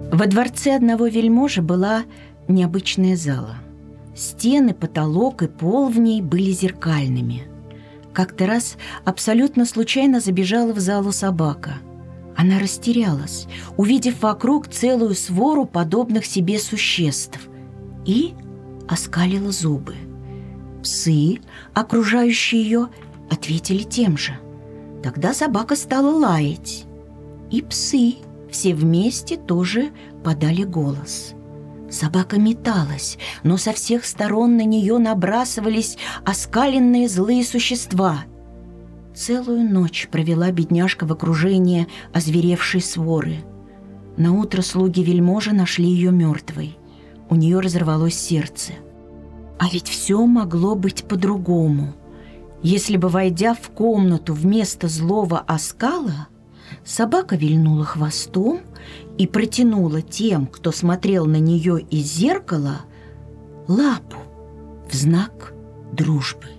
Во дворце одного вельможи была необычная зала. Стены, потолок и пол в ней были зеркальными. Как-то раз абсолютно случайно забежала в залу собака. Она растерялась, увидев вокруг целую свору подобных себе существ, и оскалила зубы. Псы, окружающие ее, ответили тем же. Тогда собака стала лаять. И псы все вместе тоже подали голос. Собака металась, но со всех сторон на нее набрасывались оскаленные злые существа. Целую ночь провела бедняжка в окружении озверевшей своры. Наутро слуги вельможи нашли ее мертвой. У нее разорвалось сердце. А ведь все могло быть по-другому. Если бы, войдя в комнату вместо злого оскала, собака вильнула хвостом и протянула тем, кто смотрел на нее из зеркала, лапу в знак дружбы.